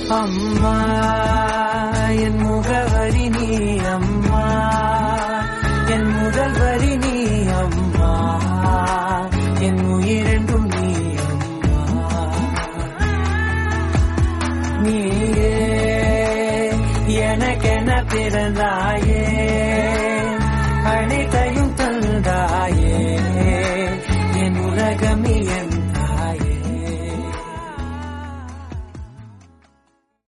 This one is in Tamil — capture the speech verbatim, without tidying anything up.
அம்மா என் முகவரி நீ அம்மா என் முதல் வரி நீ அம்மா என் உயிரென்றும் நீ அம்மா நீயே எனக்கென பிறந்தாயே